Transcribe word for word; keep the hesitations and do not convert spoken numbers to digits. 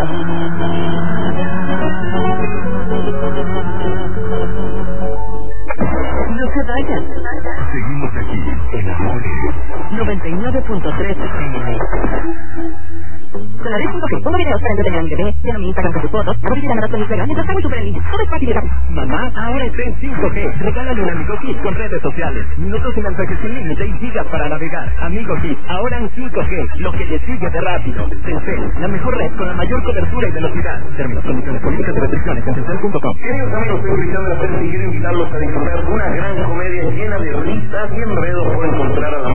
No se vayan. Seguimos aquí en Amores noventa y nueve punto tres F M. Con la red cinco G, pongo videos para entretener a mi bebé, lleno mi Instagram con sus fotos, hago videollamadas con mi suegra mientras hago súper en línea. Todo es fácil y rápido. Mamá, ahora está en cinco G. Regálale un Amigo Hit con redes sociales. Minutos y mensajes sin límite y gigas para navegar. Amigo Hit, ahora en cinco G. Lo que le sigue de rápido. Telcel, la mejor red con la mayor cobertura y velocidad. Términos, condiciones, políticas y restricciones en telcel punto com. Queridos amigos, soy Ricardo López y quiero invitarlos a disfrutar de una gran comedia llena de risas y enredos por encontrar a la